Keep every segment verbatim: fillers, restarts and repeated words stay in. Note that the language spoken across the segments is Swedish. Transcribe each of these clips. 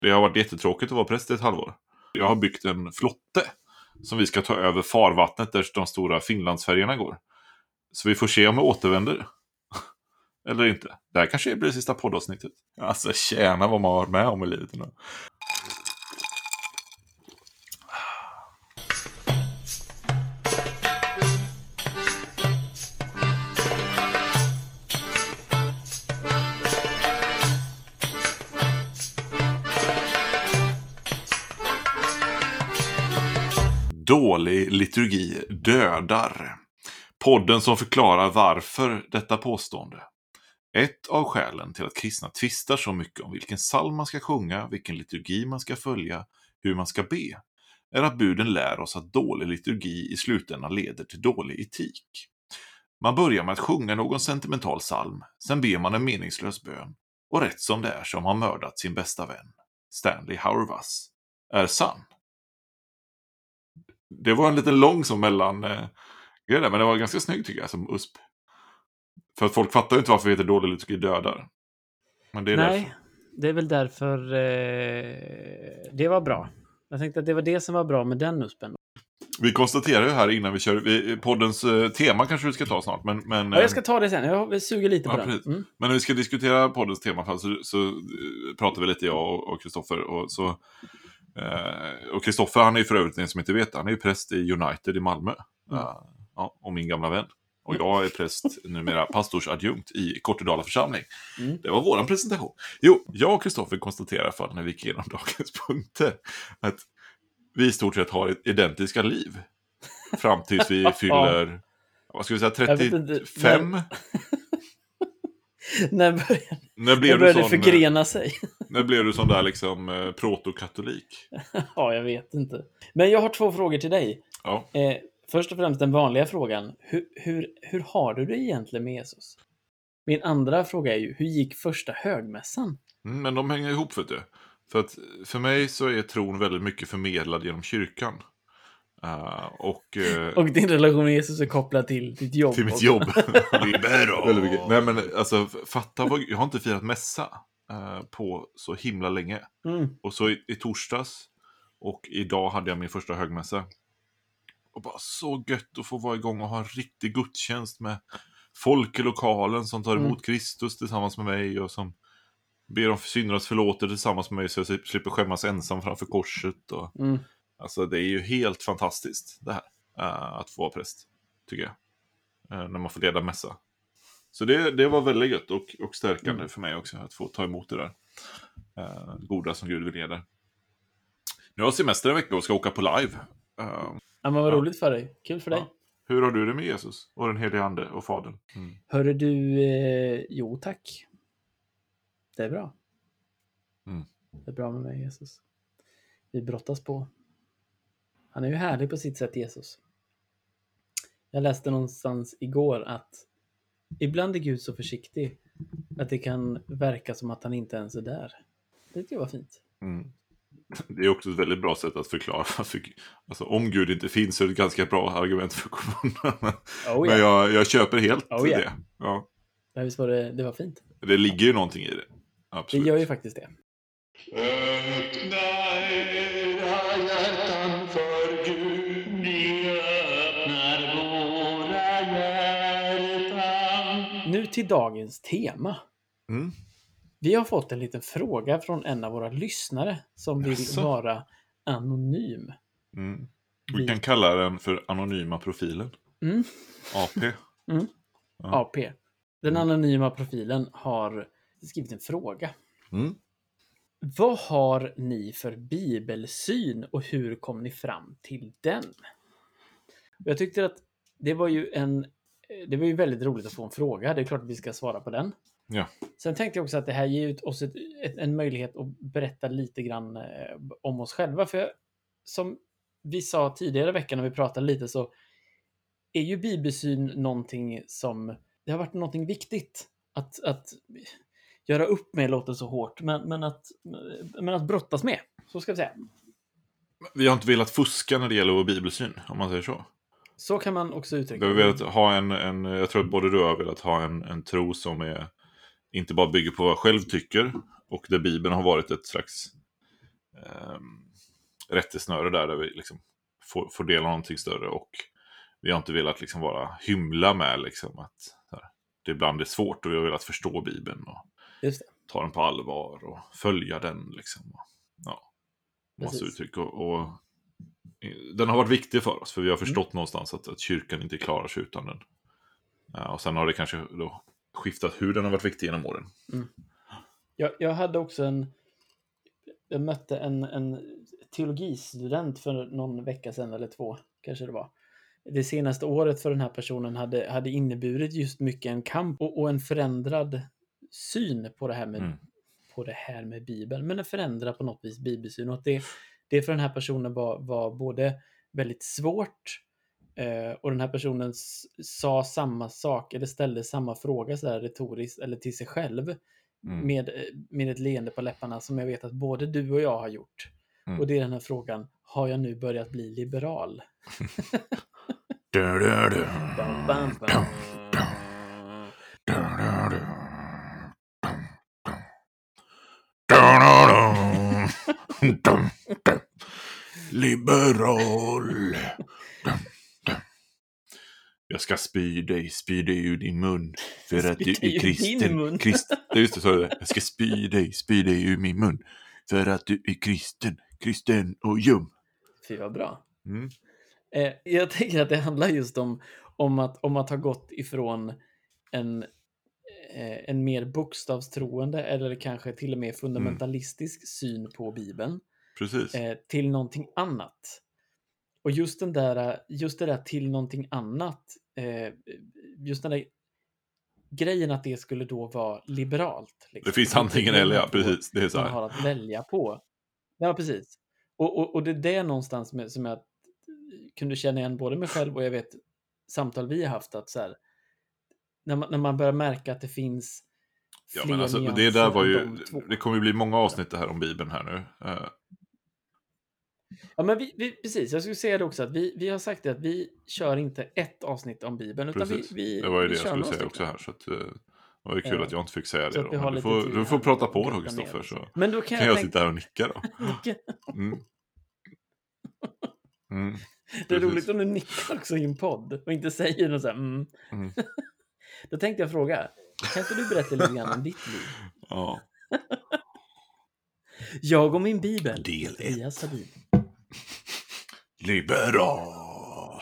Det har varit jättetråkigt att vara präst i ett halvår. Jag har byggt en flotte som vi ska ta över farvattnet där de stora Finlandsfärgerna går. Så vi får se om jag återvänder. Eller inte. Det här kanske blir det sista poddavsnittet. Alltså tjäna vad man har med om i livet nu. Dålig liturgi dödar. Podden som förklarar varför detta påstående. Ett av skälen till att kristna tvistar så mycket om vilken psalm man ska sjunga, vilken liturgi man ska följa, hur man ska be, är att buden lär oss att dålig liturgi i slutändan leder till dålig etik. Man börjar med att sjunga någon sentimental psalm, sen ber man en meningslös bön, och rätt som det är som har mördat sin bästa vän, Stanley Hauerwas, är sann. Det var en liten lång som mellan eh, grejer, men det var ganska snyggt tycker jag som U S P. För att folk fattar ju inte varför vi heter dålig liturgi dödar. Men det är Nej, därför. det är väl därför eh, det var bra. Jag tänkte att det var det som var bra med den U S P:en. Vi konstaterar ju här innan vi kör vi, poddens eh, tema kanske vi ska ta snart. Men, men, ja, jag ska ta det sen. Jag suger lite på ja, den. Mm. Men när vi ska diskutera poddens tema så, så pratar vi lite jag och Kristoffer. Och så eh, och Kristoffer, han är ju för övrigt den som inte vet, han är ju präst i United i Malmö. Mm. Uh, ja, och min gamla vän. Och jag är präst, numera pastorsadjunkt i Kortedala församling. Mm. Det var våran presentation. Jo, jag och Kristoffer konstaterar för när vi gick igenom dagens punkter att vi i stort sett har identiska liv. Fram tills vi fyller, vad ska vi säga, trettiofem? När började, när blev när började du sån, det förgrena sig? När blev du sån där liksom eh, protokatolik? Ja, jag vet inte. Men jag har två frågor till dig. Ja. Eh, först och främst den vanliga frågan. Hur, hur, hur har du det egentligen med Jesus? Min andra fråga är ju, hur gick första högmässan? Mm, men de hänger ihop för det. För att för mig så är tron väldigt mycket förmedlad genom kyrkan. Uh, och, uh, och din relation med Jesus är kopplad till ditt jobb. Till mitt jobb. väldigt mycket. Nej men alltså, fatta vad, jag har inte firat mässa uh, på så himla länge. Mm. Och så i, i torsdags och idag hade jag min första högmässa. Och bara så gött att få vara igång och ha en riktig gudstjänst med folk i lokalen som tar emot mm. Kristus tillsammans med mig och som ber om syndernas förlåtelse tillsammans med mig så jag slipper skämmas ensam framför korset. Och, mm. Alltså det är ju helt fantastiskt det här, uh, att få vara präst, tycker jag. Uh, när man får leda mässa. Så det, det var väldigt gött och, och stärkande mm. för mig också att få ta emot det där uh, goda som Gud vill ge där. Nu har semester en vecka och ska åka på live. Uh, Ja, men vad roligt för dig. Kul för dig. Ja. Hur har du det med Jesus och den helige ande och fadern? Mm. Hörde du, eh, jo tack. Det är bra. Mm. Det är bra med mig, Jesus. Vi brottas på. Han är ju härlig på sitt sätt, Jesus. Jag läste någonstans igår att ibland är Gud så försiktig att det kan verka som att han inte ens är där. Det tycker jag var fint. Mm. Det är också ett väldigt bra sätt att förklara. Alltså, om Gud inte finns så är det ett ganska bra argument för kommunen. Oh, yeah. Men jag, jag köper helt oh, yeah. det. Ja. Ja, visst var det, det var fint. Det ligger ju någonting i det. Absolut. Det gör ju faktiskt det. Öppna era hjärtan för Gud. Vi öppnar våra hjärtan. Nu till dagens tema. Mm. Vi har fått en liten fråga från en av våra lyssnare som vill Jaså. vara anonym. Mm. Vi kan kalla den för anonyma profilen. Mm. A P. Mm. Ja. A P. Den anonyma profilen har skrivit en fråga. Mm. Vad har ni för bibelsyn och hur kom ni fram till den? Jag tyckte att det var ju en det var ju väldigt roligt att få en fråga. Det är klart att vi ska svara på den. Ja. Sen tänkte jag också att det här ger oss ett, ett, en möjlighet att berätta lite grann eh, om oss själva. För jag, som vi sa tidigare i veckan när vi pratade lite så är ju bibelsyn någonting som det har varit någonting viktigt att, att göra upp med, låter så hårt, men, men, att, men att brottas med, så ska vi säga. Vi har inte velat fuska när det gäller vår bibelsyn, om man säger så. Så kan man också uttrycka det. Vi har velat ha en, en, jag tror att både du har velat ha en, en tro som är inte bara bygger på vad jag själv tycker och där Bibeln har varit ett slags eh, rättesnöre där, där vi liksom får, får del av någonting större, och vi har inte velat liksom vara hymla med liksom att så här, det ibland är svårt, och vi har velat förstå Bibeln och Just det. ta den på allvar och följa den liksom. Ja, massa Precis. uttryck. Och, och den har varit viktig för oss, för vi har förstått mm. någonstans att, att kyrkan inte klarar sig utan den. Ja, och sen har det kanske då skiftat hur den har varit viktig genom åren. Mm. Jag, jag hade också en... Jag mötte en, en teologistudent för någon vecka sedan, eller två kanske det var. Det senaste året för den här personen hade, hade inneburit just mycket en kamp och, och en förändrad syn på det här med, mm. på det här med Bibeln. Men en förändrad på något vis bibelsyn. Och att det, det för den här personen var, var både väldigt svårt, eh, och den här personen s- sa samma sak, eller ställde samma fråga så där retoriskt, eller till sig själv. Mm. Med, med ett leende på läpparna, som jag vet att både du och jag har gjort. Mm. Och det är den här frågan: har jag nu börjat bli liberal? du, du, du. Bam, bam, bam. Du, du, du. Du, du, du. Liberal. Jag ska spy dig, spy dig ur din mun. För att du är kristen. Krist, just det, så är det. Jag ska spy dig, spy dig ur min mun. För att du är kristen, kristen och ljum. Fy vad bra. Mm. Eh, jag tänker att det handlar just om, om, att, om att ha gått ifrån en, eh, en mer bokstavstroende, eller kanske till och med fundamentalistisk mm. syn på Bibeln. Precis. Eh, till någonting annat. Och just den där, just det där till någonting annat, eh, just den där grejen att det skulle då vara liberalt. Liksom. Det finns antingen eller, ja, precis. Det är så här. Man har att välja på. Ja, precis. Och, och, och det är det någonstans med, som jag kunde känna igen både mig själv och jag vet samtal vi har haft, att så här, när man, när man börjar märka att det finns ja, men alltså, det där var ju, de det kommer ju bli många avsnitt det här om Bibeln här nu. Uh. Ja, men vi, vi, precis, jag skulle säga det också, att vi, vi har sagt det att vi kör inte ett avsnitt om Bibeln, utan vi, vi det var ju vi det jag skulle säga stycken. också här, så att, uh, det var ju kul uh, att jag inte fick säga det då. Men du får, du får prata på då, Kristoffer, så men då kan, kan jag, jag tänka... sitta här och nicka då. mm. Mm. Det är precis. Roligt om du nickar också i en podd och inte säger något så här, mm. Mm. Då tänkte jag fråga, kan inte du berätta lite grann om ditt liv? Ja. Jag och min bibel. Del ett. Liberal.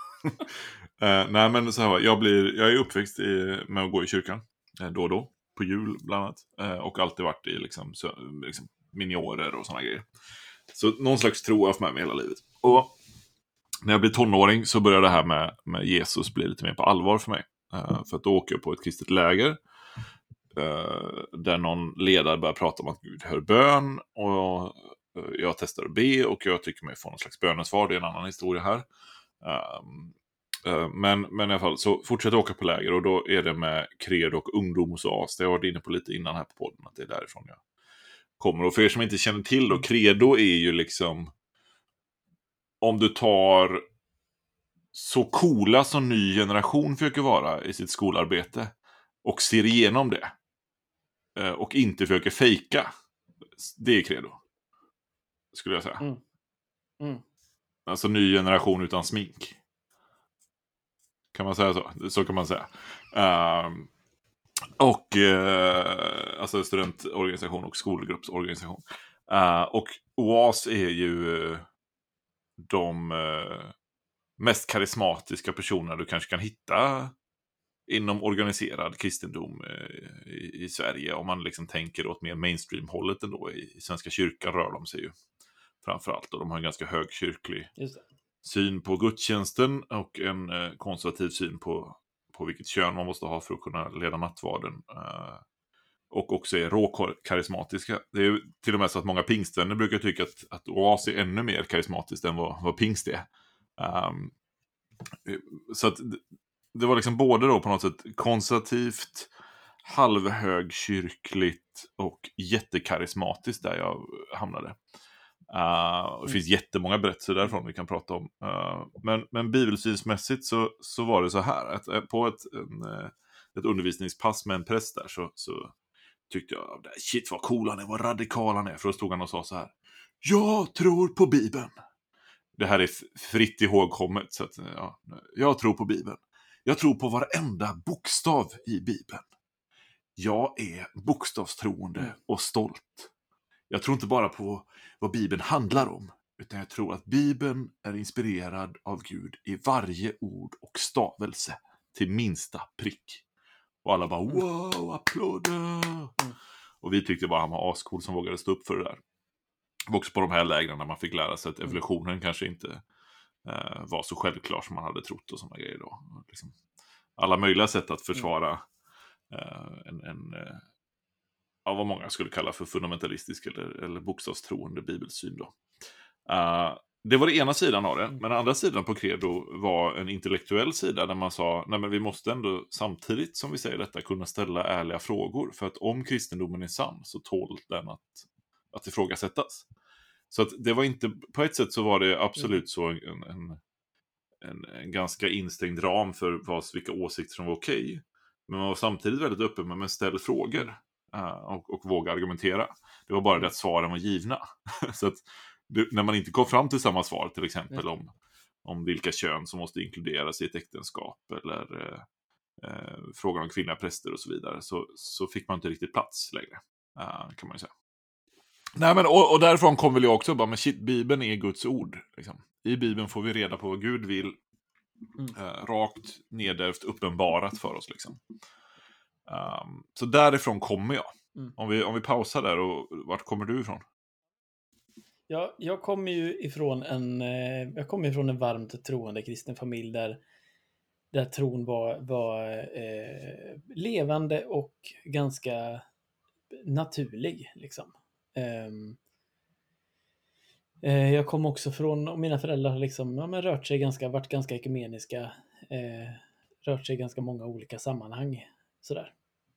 uh, nej, men så här, jag, blir, jag är uppväxt i, med att gå i kyrkan uh, då och då. På jul bland annat. Uh, och alltid varit i liksom, så, liksom, miniorer och såna grejer. Så någon slags tro har jag haft med mig hela livet. Och när jag blir tonåring så börjar det här med, med Jesus bli lite mer på allvar för mig. Uh, för att då åker jag på ett kristet läger. Uh, där någon ledare börjar prata om att Gud hör bön. Och uh, jag testar att be och jag tycker mig få någon slags bönesvar. Det är en annan historia här. Uh, uh, men, men i alla fall så fortsätter jag åka på läger. Och då är det med Credo och ungdomsoas. Det har jag varit inne på lite innan här på podden. Att det är därifrån jag kommer. Och för er som inte känner till då, Credo är ju liksom, om du tar så coola som ny generation försöker vara i sitt skolarbete och ser igenom det och inte försöker fejka, det är Credo, skulle jag säga. Mm. Mm. Alltså ny generation utan smink, kan man säga så? Så kan man säga. Um, och uh, alltså studentorganisation och skolgruppsorganisation. Uh, och O A S är ju uh, de uh, mest karismatiska personer du kanske kan hitta inom organiserad kristendom uh, i, i Sverige. Om man liksom tänker åt mer mainstream-hållet ändå. I, i Svenska kyrkan rör de sig ju framförallt. Och de har en ganska hög kyrklig syn på gudstjänsten och en uh, konservativ syn på, på vilket kön man måste ha för att kunna leda nattvarden. Uh, och också är råkarismatiska. Det är till och med så att många pingstvänner brukar tycka att, att O A S är ännu mer karismatiskt än vad, vad pingst är. Um, så att det, det var liksom både då på något sätt konservativt, halvhögkyrkligt och jättekarismatiskt där jag hamnade. Uh, det finns jättemånga berättelser därifrån vi kan prata om. Uh, men, men bibelsynsmässigt så, så var det så här. Att på ett, en, ett undervisningspass med en präst där så, så tyckte jag, shit vad cool han är, vad radikal han är. För då stod han och sa så här: jag tror på Bibeln. Det här är fritt ihågkommet, så att, ja, jag tror på Bibeln. Jag tror på varenda bokstav i Bibeln. Jag är bokstavstroende och stolt. Jag tror inte bara på vad Bibeln handlar om, utan jag tror att Bibeln är inspirerad av Gud i varje ord och stavelse till minsta prick. Och alla bara, wow, applåder! Mm. Och vi tyckte bara han var ascool som vågade stå upp för det där. Och också på de här lägren när man fick lära sig att evolutionen mm. kanske inte eh, var så självklar som man hade trott och sådana grejer då. Liksom, alla möjliga sätt att försvara eh, en, en eh, ja, vad många skulle kalla för fundamentalistisk eller, eller bokstavstroende bibelsyn då. Uh, det var det ena sidan av det, men den andra sidan på Credo var en intellektuell sida där man sa, nej men vi måste ändå samtidigt som vi säger detta kunna ställa ärliga frågor, för att om kristendomen är sann så tål den att, att ifrågasättas. Så att det var inte, på ett sätt så var det absolut så en, en, en, en ganska instängd ram för vad, vilka åsikter som var okej, men man var samtidigt väldigt öppen med att ställa frågor uh, och, och våga argumentera. Det var bara det att svaren var givna. Så att det, när man inte kom fram till samma svar, till exempel om, om vilka kön som måste inkluderas i ett äktenskap eller eh, eh, frågan om kvinnliga präster och så vidare, så, så fick man inte riktigt plats längre, uh, kan man ju säga. Nej, men, och, och därifrån kom väl jag också bara, men shit, Bibeln är Guds ord. Liksom. I Bibeln får vi reda på vad Gud vill, mm. eh, rakt nedärvt uppenbarat för oss. Liksom. Um, så därifrån kommer jag. Mm. Om, vi, om vi pausar där, och vart kommer du ifrån? Ja, jag kommer ju ifrån en, eh, jag kommer ifrån en varmt troende kristen familj där, där tron var, var eh, levande och ganska naturlig. Liksom. Um, eh, jag kom också från, och mina föräldrar har liksom, ja, men rört sig ganska, varit ganska ekumeniska, eh, rört sig i ganska många olika sammanhang. Sådär.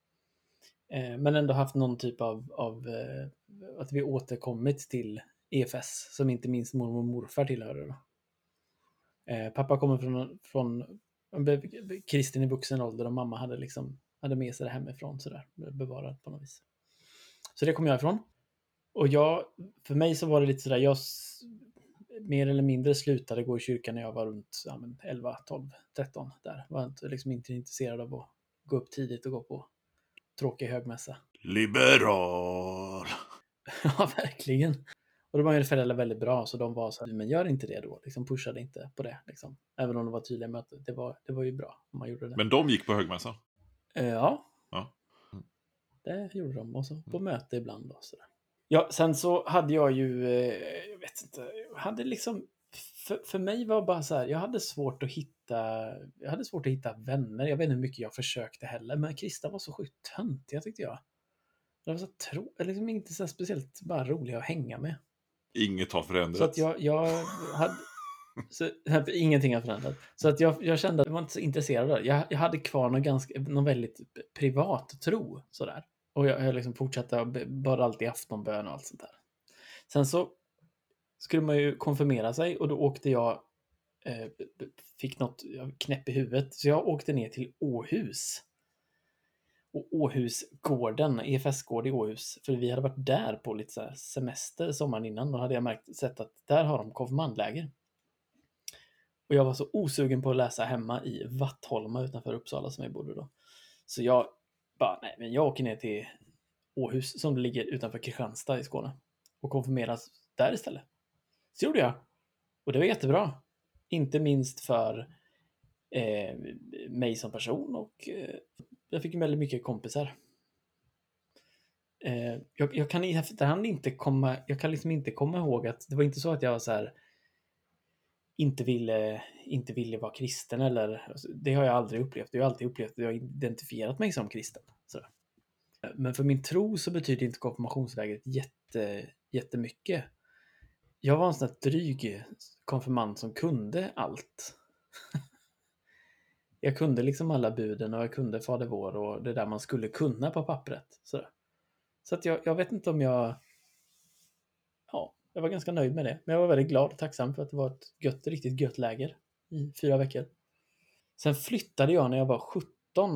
Men ändå haft någon typ av, av att vi återkommit till E F S, som inte minst mormor och morfar tillhörde då. Pappa kommer från, från kristen i vuxen ålder, och mamma hade liksom hade med sig det hemifrån sådär, bevarat på något vis. Så det kom jag ifrån. Och jag, för mig så var det lite sådär, jag mer eller mindre slutade gå i kyrkan när jag var runt ja, men elva, tolv, tretton där. Var inte, liksom inte intresserad av att gå upp tidigt och gå på tråkig högmässa. Liberal! Ja, verkligen. Och då var ju föräldrar väldigt bra, så de var så här, men gör inte det då. Liksom pushade inte på det. Liksom. Även om de var tydliga med att det var, det var ju bra om man gjorde det. Men de gick på högmässan? Uh, ja. Ja. Mm. Det gjorde de. Och så på mm. möte ibland. Då, så där. Ja, sen så hade jag ju, eh, jag vet inte, jag hade liksom, för, för mig var bara så här, jag hade svårt att hitta, jag hade svårt att hitta vänner. Jag vet inte hur mycket jag försökte heller, men kristna var så sjukt töntiga tyckte jag. Det var så tro, liksom inte så speciellt bara roliga att hänga med. Inget har förändrats. Så att jag, jag hade, så, ingenting har förändrats. Så att jag, jag kände att jag var inte så intresserad av det. Jag, jag hade kvar någon, ganska, någon väldigt privat tro, sådär. Och jag, jag liksom fortsatte bara alltid aftonbön och allt sånt där. Sen så skulle man ju konfirmera sig, och då åkte jag, eh, fick något knäpp i huvudet. Så jag åkte ner till Åhus. Och Åhusgården, E F S-gård i Åhus. För vi hade varit där på lite så här semester sommaren innan. Då hade jag märkt, sett att där har de konfirmandläger. Och jag var så osugen på att läsa hemma i Vattholma utanför Uppsala som jag bodde då. Så jag bara, nej men jag åker ner till Åhus som ligger utanför Kristianstad i Skåne. Och konfirmeras där istället. Så gjorde jag. Och det var jättebra. Inte minst för eh, mig som person, och eh, jag fick väldigt mycket kompisar. Eh, jag, jag kan i efterhand inte komma, jag kan liksom inte komma ihåg att det var inte så att jag var så här, inte ville, inte ville vara kristen, eller alltså, det har jag aldrig upplevt. Jag har alltid upplevt att jag har identifierat mig som kristen. Så. Men för min tro så betyder inte konfirmationslägret jätte, jättemycket. Jag var en sån här dryg konfirmand som kunde allt. Jag kunde liksom alla buden, och jag kunde Fader vår och det där man skulle kunna på pappret. Så, så att jag, jag vet inte om jag... Ja, jag var ganska nöjd med det. Men jag var väldigt glad och tacksam för att det var ett gött, riktigt gött läger i fyra veckor. Sen flyttade jag när jag var sjutton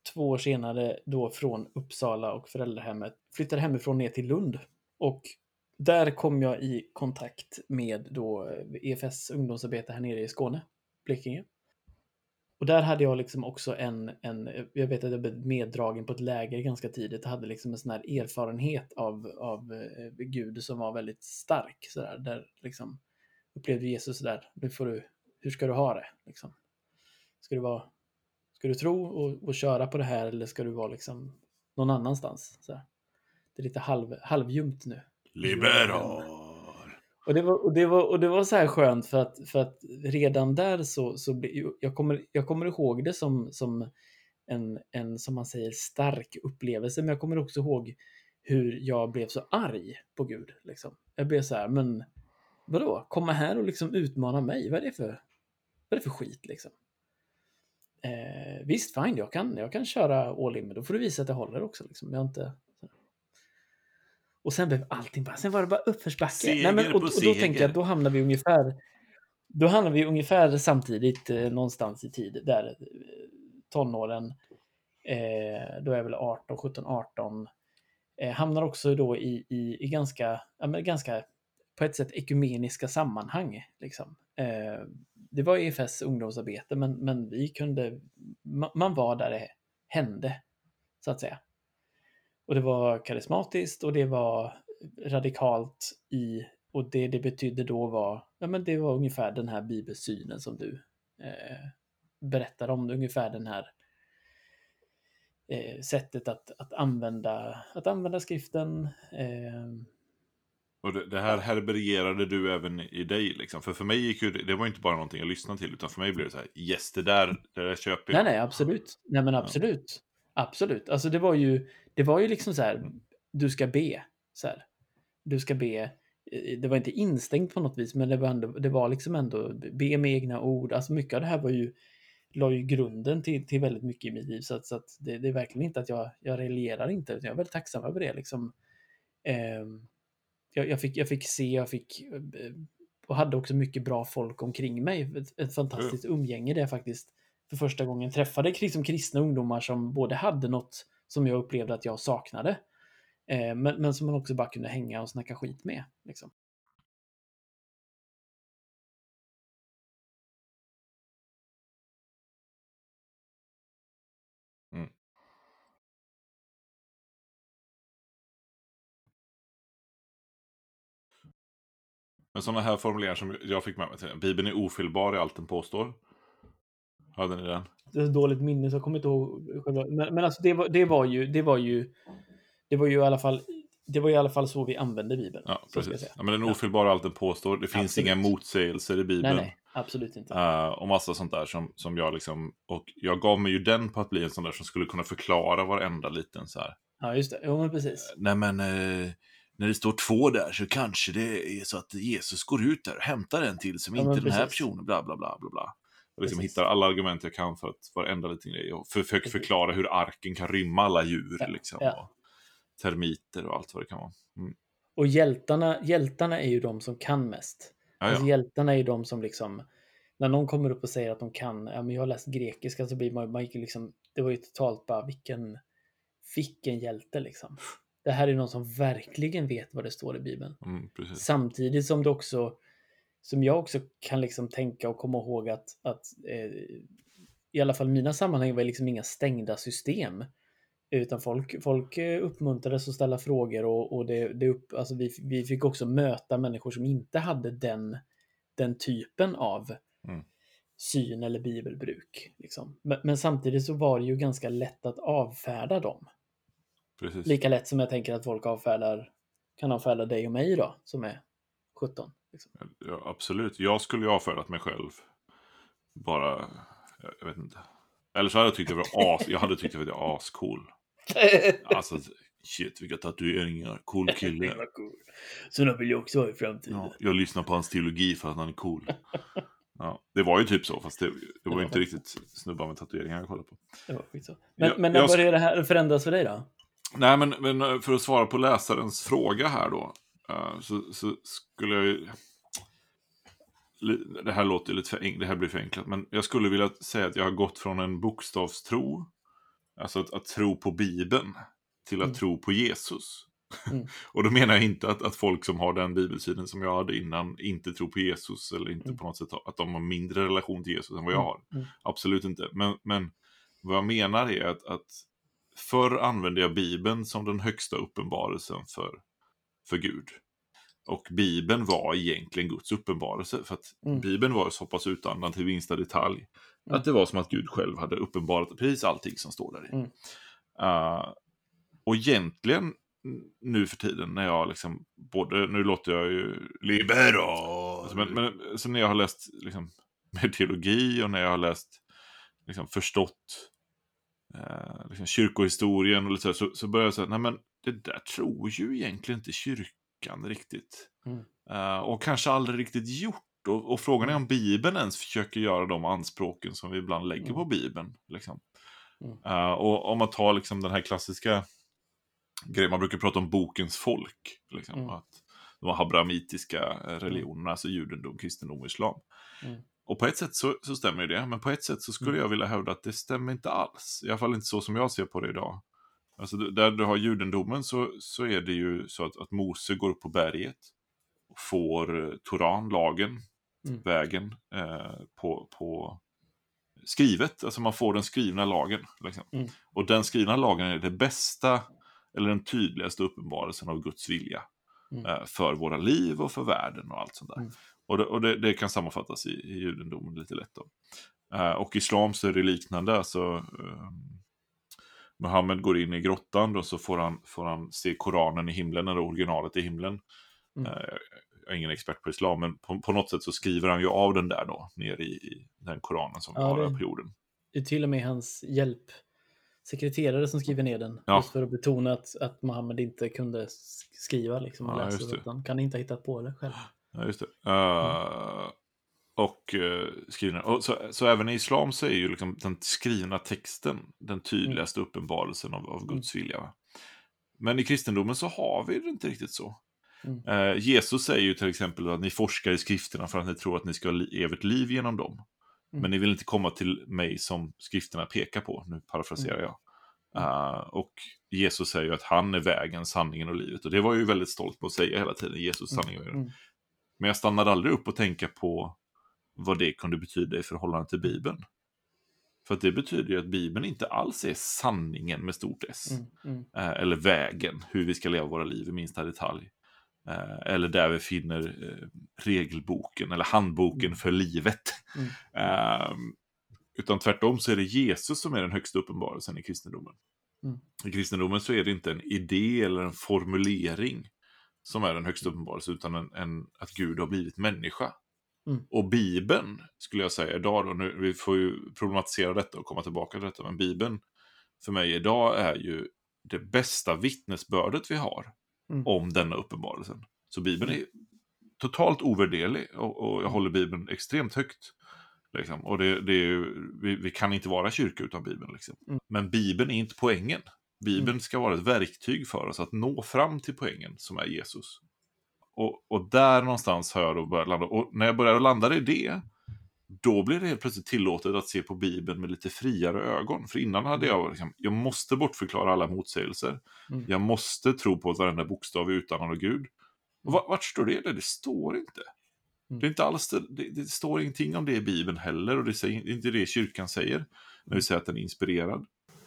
två år senare då från Uppsala och föräldrahemmet flyttade hemifrån ner till Lund. Och där kom jag i kontakt med då E F S ungdomsarbete här nere i Skåne, Blekinge. Och där hade jag liksom också en, en jag vet att jag blev meddragen på ett läger ganska tidigt. Jag hade liksom en sån här erfarenhet av, av eh, Gud som var väldigt stark. Så där, där liksom upplevde Jesus där, nu får du, hur ska du ha det? Liksom. Ska du vara, ska du tro och, och köra på det här eller ska du vara liksom någon annanstans? Så här. Det är lite halv, halvljumt nu. Liberal. Och det var, och det var, och det var så här skönt för att, för att redan där så, så ble, jag, kommer, jag kommer ihåg det som, som en, en, som man säger, stark upplevelse. Men jag kommer också ihåg hur jag blev så arg på Gud. Liksom. Jag blev så här, men vadå? Komma här och liksom utmana mig? Vad är det för, vad är det för skit liksom? Eh, visst, fine, jag kan, jag kan köra all in, men då får du visa att jag håller också. Liksom. Jag har inte... Och sen blev allting bara, sen var det bara uppförsbacke. Nej, men, och, och då tänkte jag, då hamnar vi ungefär, då hamnar vi ungefär samtidigt eh, någonstans i tid, där eh, tonåren, eh, då är jag väl arton, sjutton, arton, eh, hamnar också då i, i, i ganska, ja, men ganska, på ett sätt ekumeniska sammanhang. Liksom. Eh, det var E F S ungdomsarbete, men, men vi kunde, man, man var där det hände, så att säga. Och det var karismatiskt och det var radikalt i, och det det betydde då var, ja men det var ungefär den här bibelsynen som du eh, berättar om, ungefär den här eh, sättet att, att, använda, att använda skriften. Eh. Och det, det här herbergerade du även i dig liksom. För för mig gick ju, det var inte bara någonting jag lyssnade till, utan för mig blev det så här, yes, det där, det där köper jag. Nej, nej, absolut. Nej, men absolut. Ja. Absolut. Alltså det var ju, det var ju liksom så här, du ska be. Så här. Du ska be. Det var inte instängt på något vis, men det var, ändå, det var liksom ändå be med egna ord. Alltså mycket av det här var ju, la ju grunden till, till väldigt mycket i mitt liv. Så att, så att det, det är verkligen inte att jag, jag relierar inte, utan jag är väldigt tacksam över det. Liksom. Eh, jag, jag, fick, jag fick se, jag fick, och hade också mycket bra folk omkring mig. Ett, ett fantastiskt mm. umgänge där jag faktiskt för första gången träffade liksom kristna ungdomar som både hade något som jag upplevde att jag saknade. Eh, men, men som man också bara kunde hänga och snacka skit med. Liksom. Mm. Men sådana här formuleringar som jag fick med mig till. Bibeln är ofelbar i allt den påstår. Hade ni den? Det är ett dåligt minne så jag kommer inte ihåg. Men, men alltså det var, det var ju, det var ju, det var ju i alla fall, det var i alla fall så vi använde Bibeln. Ja, precis. Ja, men den är ofelbar i allt den påstår. Det finns absolut inga motsägelser i Bibeln. Nej, nej, absolut inte. Uh, och massa sånt där som, som jag liksom, och jag gav mig ju den på att bli en sån där som skulle kunna förklara varenda liten så här. Ja, just det. Jo, men precis. Uh, nej, men uh, när det står två där så kanske det är så att Jesus går ut där och hämtar en till som ja, inte den precis. Här personen, bla bla bla bla bla. Och liksom hittar alla argument jag kan för att varenda liten grej. Och för, försöker förklara hur arken kan rymma alla djur. Ja, liksom, ja. Och termiter och allt vad det kan vara. Mm. Och hjältarna, hjältarna är ju de som kan mest. Ja, ja. Alltså, hjältarna är ju de som liksom, när någon kommer upp och säger att de kan, ja men jag har läst grekiska, så blir man, man liksom, det var ju totalt bara, vilken, vilken hjälte liksom. Det här är någon som verkligen vet vad det står i Bibeln. Mm, samtidigt som det också, som jag också kan liksom tänka och komma ihåg att, att eh, i alla fall mina sammanhang var liksom inga stängda system. Utan folk, folk uppmuntrades att ställa frågor och, och det, det upp, alltså vi, vi fick också möta människor som inte hade den, den typen av mm. syn eller bibelbruk. Liksom. Men, men samtidigt så var det ju ganska lätt att avfärda dem. Precis. Lika lätt som jag tänker att folk avfärdar, kan avfärda dig och mig då, som är sjutton. Liksom. Ja, absolut. Jag skulle ju avfärdat mig själv. Bara, jag, jag vet inte. Eller så hade jag tyckt det var as, jag hade tyckt det var ascool. Alltså, shit, vilka tatueringar. Cool kille. Cool. Så vill jag också ha i framtiden. Ja, jag lyssnar på hans teologi för att han är cool. Ja, det var ju typ så, fast det, det, det var, var inte riktigt snubbar med tatueringar jag kollade på. Det var så. Men, jag, men när började det här förändras för dig då? Nej, men, men för att svara på läsarens fråga här då. Uh, så, så skulle jag ju... Det här låter lite för enkelt, det här blir för enkelt. Men jag skulle vilja säga att jag har gått från en bokstavstro Alltså att, att tro på Bibeln till att Mm. tro på Jesus. Mm. Och då menar jag inte att, att folk som har den bibelsynen som jag hade innan inte tror på Jesus eller inte Mm. på något sätt att de har mindre relation till Jesus än vad jag har. Mm. Absolut inte. Men, men vad jag menar är att, att förr använde jag Bibeln som den högsta uppenbarelsen för, för Gud. Och Bibeln var egentligen Guds uppenbarelse. För att Mm. Bibeln var så pass utandad till minsta detalj. Mm. Att det var som att Gud själv hade uppenbarat precis allting som står där i. Mm. Uh, och egentligen nu för tiden när jag liksom både, nu låter jag ju liberal, alltså, men, men så när jag har läst liksom med teologi och när jag har läst liksom förstått eh, liksom kyrkohistorien och lite så, så, så börjar jag säga, nej men det där tror ju egentligen inte kyrkan riktigt. Mm. Uh, och kanske aldrig riktigt gjort. Och, och frågan är om Bibeln ens försöker göra de anspråken som vi ibland lägger Mm. på Bibeln. Liksom. Mm. Uh, och om man tar liksom den här klassiska grejen, man brukar prata om bokens folk. Liksom, Mm. att de abrahamitiska religionerna, alltså judendom, kristendom och islam. Mm. Och på ett sätt så, så stämmer det, men på ett sätt så skulle Mm. jag vilja hävda att det stämmer inte alls. I alla fall inte så som jag ser på det idag. Alltså där du har judendomen så, så är det ju så att, att Mose går upp på berget och får Toran, lagen, Mm. vägen eh, på, på skrivet. Alltså man får den skrivna lagen. Liksom. Mm. Och den skrivna lagen är det bästa eller den tydligaste uppenbarelsen av Guds vilja. Mm. Eh, för våra liv och för världen och allt sånt där. Mm. Och, det, och det, det kan sammanfattas i, i judendomen lite lätt då. Eh, och islam så är det liknande. Alltså, eh, Muhammed går in i grottan och så får han, får han se Koranen i himlen, eller originalet i himlen. Mm. Eh, jag är ingen expert på islam, men på, på något sätt så skriver han ju av den där då, ner i, i den Koranen som vi Ja, har det- här på jorden. Det är till och med hans hjälpsekreterare som skriver ner den. Ja. Just för att betona att, att Mohammed inte kunde sk- skriva liksom, och Ja, läsa. just det. Utan kan inte ha hittat på det själv. Ja, just det. Uh, och uh, skrivna. Och så, så även i islam så är ju liksom den skrivna texten den tydligaste uppenbarelsen av, av Guds vilja. Va? Men i kristendomen så har vi det inte riktigt så. Mm. Uh, Jesus säger ju till exempel att ni forskar i skrifterna för att ni tror att ni ska ha li- evigt liv genom dem. Mm. Men ni vill inte komma till mig som skrifterna pekar på. Nu parafraserar jag. Uh, och Jesus säger ju att han är vägen, sanningen och livet. Och det var jag ju väldigt stolt på att säga hela tiden. Jesus, sanningen och livet. Mm. Men jag stannade aldrig upp och tänka på vad det kunde betyda i förhållande till Bibeln. För att det betyder ju att Bibeln inte alls är sanningen med stort S. Mm. Mm. Eh, eller vägen, hur vi ska leva våra liv i minsta detalj. Eh, eller där vi finner eh, regelboken eller handboken Mm. för livet. Mm. Eh, utan tvärtom så är det Jesus som är den högsta uppenbarelsen i kristendomen. Mm. I kristendomen så är det inte en idé eller en formulering som är den högsta uppenbarelsen, utan en, en, att Gud har blivit människa. Mm. Och Bibeln, skulle jag säga idag då, nu, vi får ju problematisera detta och komma tillbaka till detta, men Bibeln för mig idag är ju det bästa vittnesbördet vi har Mm. om denna uppenbarelsen. Så Bibeln är totalt ovärderlig, och, och jag håller Bibeln extremt högt. Liksom. Och det, det är ju, vi, vi kan inte vara kyrka utan Bibeln. Liksom. Mm. Men Bibeln är inte poängen. Bibeln Mm. ska vara ett verktyg för oss att nå fram till poängen som är Jesus. Och, och där någonstans har jag då börjat landa. Och när jag börjar landa i det, då blir det helt plötsligt tillåtet att se på Bibeln med lite friare ögon. För innan hade jag liksom, jag måste bortförklara alla motsägelser. Mm. Jag måste tro på att varenda bokstav är utan av Gud. Och vart, vart står det? Det står inte. Mm. Det är inte alls det, det, det står ingenting om det i Bibeln heller. Och det är inte det kyrkan säger när vi säger att den är inspirerad.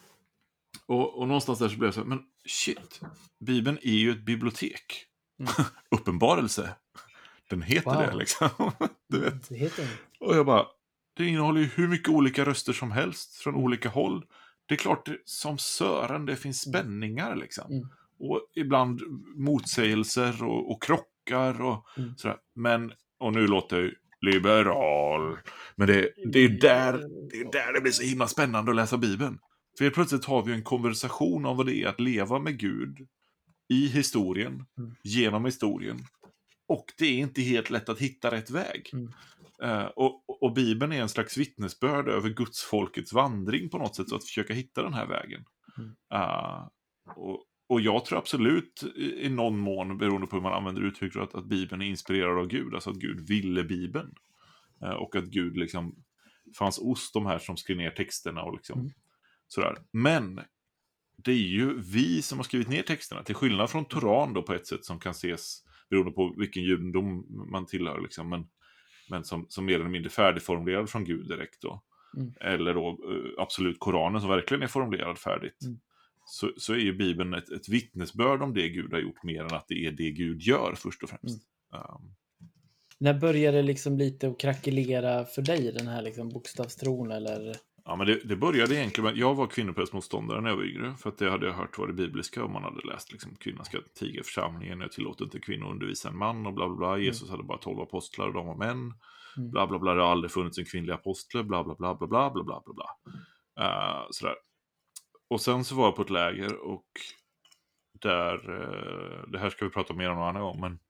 Och, och någonstans där så blev jag så här, men shit, Bibeln är ju ett bibliotek. Mm. Uppenbarelse. Den heter Wow. det liksom. Du vet. Det heter det. Och jag bara, det innehåller ju hur mycket olika röster som helst från olika håll. Det är klart, det, som Sören, det finns spänningar liksom. Mm. Och ibland motsägelser och, och krockar och Mm. sådär. Men, och nu låter jag ju liberal. Men det, det är där det är där det blir så himla spännande att läsa Bibeln. För helt plötsligt har vi en konversation om vad det är att leva med Gud i historien, Mm. genom historien. Och det är inte helt lätt att hitta rätt väg. Mm. Uh, och, och Bibeln är en slags vittnesbörd över Guds folkets vandring på något sätt, så att försöka hitta den här vägen. Mm. Uh, och, och jag tror absolut i, i någon mån, beroende på hur man använder uttrycket, att, att Bibeln är inspirerad av Gud, alltså att Gud ville Bibeln. Uh, och att Gud liksom fanns hos de här som skrev ner texterna och liksom Mm. Sådär. Men det är ju vi som har skrivit ner texterna. Till skillnad från Toran då på ett sätt som kan ses beroende på vilken judendom man tillhör. Liksom. Men, men som, som mer eller mindre färdigformulerad från Gud direkt då. Mm. Eller då absolut Koranen som verkligen är formulerad färdigt. Mm. Så, så är ju Bibeln ett, ett vittnesbörd om det Gud har gjort mer än att det är det Gud gör först och främst. Mm. Um. När började det liksom lite att krackelera för dig, den här liksom bokstavstron eller? Ja, men det, det började egentligen med, jag var kvinnoprästmotståndare när jag var yngre, för att det hade jag hört var det bibliska, och man hade läst liksom, kvinnan ska tiga i församlingen, jag tillåter inte kvinnor att undervisa en man och bla bla bla, Jesus mm. hade bara tolv apostlar och de var män, mm. bla bla bla, det har aldrig funnits en kvinnlig apostel, bla bla bla bla bla bla bla bla bla. Uh, sådär. Och sen så var jag på ett läger och där, uh, det här ska vi prata mer om någon annan gång, men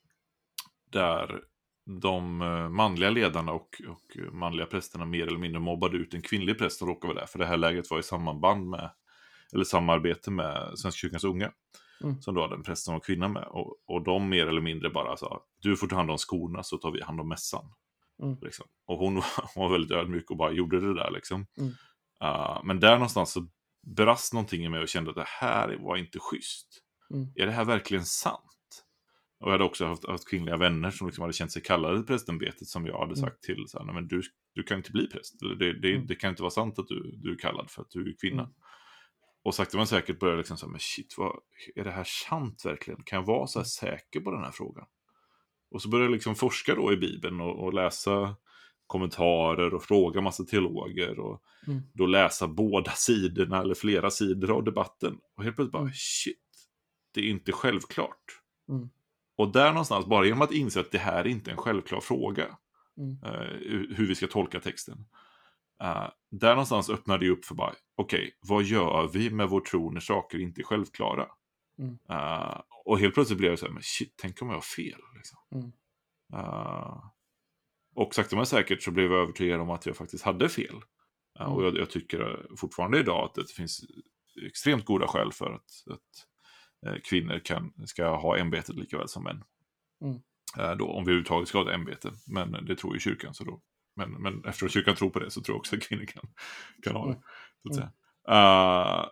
där de manliga ledarna och, och manliga prästerna mer eller mindre mobbade ut en kvinnlig präst som råkade vara där. För det här läget var i sammanband med, eller samarbete med Svenska kyrkans unga. Mm. Som då hade en präst som var kvinna med. Och, och de mer eller mindre bara sa, du får ta hand om skorna så tar vi hand om mässan. Mm. Liksom. Och hon var, hon var väldigt ödmjuk och bara gjorde det där liksom. Mm. Uh, men där någonstans så brast någonting i mig och kände att det här var inte schysst. Mm. Är det här verkligen sant? Och jag hade också haft, haft kvinnliga vänner som liksom hade känt sig kallade till prästämbetet, som jag hade sagt till så här, nej men du, du kan inte bli präst. Eller det, det, mm. det kan inte vara sant att du, du är kallad för att du är kvinna. Mm. Och sakta men säkert började liksom så här, men shit, vad, är det här sant verkligen? Kan jag vara så här säker på den här frågan? Och så började jag liksom forska då i Bibeln och, och läsa kommentarer och fråga massa teologer och mm. då läsa båda sidorna eller flera sidor av debatten. Och helt plötsligt bara, mm. shit, det är inte självklart. Mm. Och där någonstans, bara genom att inse att det här är inte en självklar fråga, mm. uh, hur vi ska tolka texten. Uh, där någonstans öppnar det upp för bara, okej, okay, vad gör vi med vår tro när saker inte är självklara? Mm. Uh, och helt plötsligt blev jag så här, men shit, tänk om jag har fel. Liksom. Mm. Uh, och sakta men säkert så blev jag övertygad om att jag faktiskt hade fel. Uh, mm. Och jag, jag tycker fortfarande idag att det finns extremt goda skäl för att... att kvinnor kan, ska ha ämbetet lika väl som män. Mm. Äh, då, om vi överhuvudtaget ska ha ett ämbete. Men det tror ju kyrkan. Så då. Men, men eftersom kyrkan tror på det så tror jag också att kvinnor kan, kan ha det. Så att säga. Uh,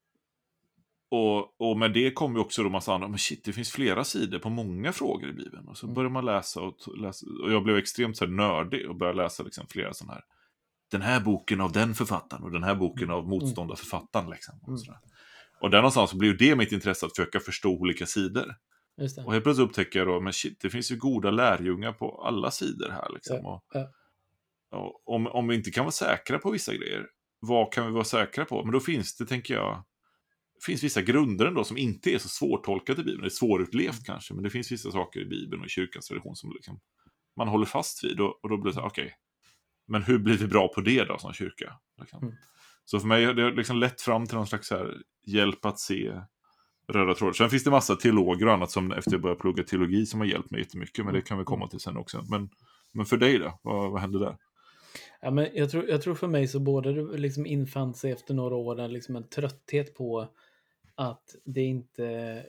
och, och med det kommer ju också då massa andra. Men shit, det finns flera sidor på många frågor i Bibeln. Och så börjar man läsa och, läsa, och jag blev extremt så här nördig och började läsa liksom flera sådana här. Den här boken av den författaren och den här boken av motståndarförfattaren. Liksom, och sådär. Och där någonstans så blir det mitt intresse att försöka förstå olika sidor. Just det. Och helt plötsligt upptäcker jag då, men shit, det finns ju goda lärjungar på alla sidor här. Liksom. Ja, och, ja. Och om, om vi inte kan vara säkra på vissa grejer, vad kan vi vara säkra på? Men då finns det, tänker jag, finns vissa grunder ändå som inte är så svårtolkat i Bibeln. Det är svårutlevt kanske, men det finns vissa saker i Bibeln och i kyrkans tradition som liksom, man håller fast vid. Och, och då blir det så här, okej, okay, men hur blir vi bra på det då som kyrka? Liksom? Mm. Så för mig har det liksom lett fram till någon slags så här hjälp att se röda trådar. Sen finns det massa teologer och annat som efter jag började plugga teologi som har hjälpt mig jättemycket. Men det kan vi komma till sen också. Men, men för dig då? Vad, vad hände där? Ja, men jag, tror, jag tror för mig så både det liksom infann sig efter några år liksom en trötthet på att det inte...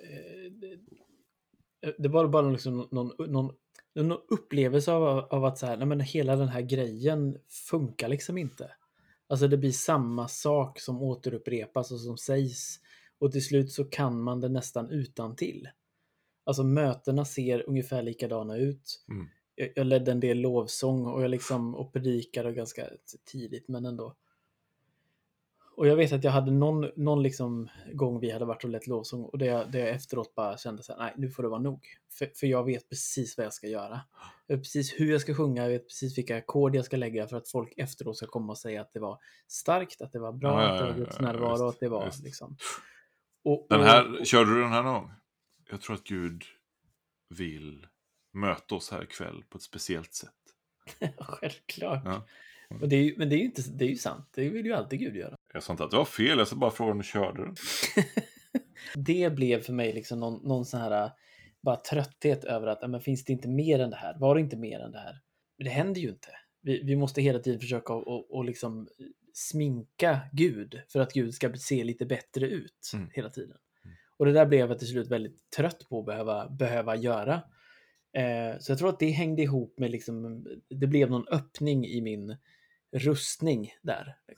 Det, det var bara liksom någon, någon, någon upplevelse av, av att så här, nej men hela den här grejen funkar liksom inte. Alltså det blir samma sak som återupprepas och som sägs. Och till slut så kan man det nästan utan till. Alltså mötena ser ungefär likadana ut. Mm. Jag, jag ledde en del lovsång och jag liksom och predikade ganska tidigt, men ändå. Och jag vet att jag hade någon, någon liksom gång vi hade varit och lett lovsång och det jag, det jag efteråt bara kände så här, nej, nu får det vara nog. För, för jag vet precis vad jag ska göra. Jag vet precis hur jag ska sjunga, jag vet precis vilka ackord jag ska lägga för att folk efteråt ska komma och säga att det var starkt, att det var bra, ja, att det var Guds närvaro och att det var just. Liksom. Och, och, den här, körde du den här någon? Jag tror att Gud vill möta oss här ikväll på ett speciellt sätt. Självklart. Ja. Mm. Och det är ju, men det är ju inte, det är ju sant. Det vill ju alltid Gud göra. Jag sa inte att det var fel, jag sa bara fråga om du körde den. Det blev för mig liksom någon, någon sån här bara trötthet över att men finns det inte mer än det här? Var det inte mer än det här? Men det händer ju inte. Vi, vi måste hela tiden försöka och, och liksom sminka Gud för att Gud ska se lite bättre ut mm. hela tiden. Mm. Och det där blev jag till slut väldigt trött på att behöva, behöva göra. Eh, så jag tror att det hängde ihop med liksom, det blev någon öppning i min rustning där. Liksom.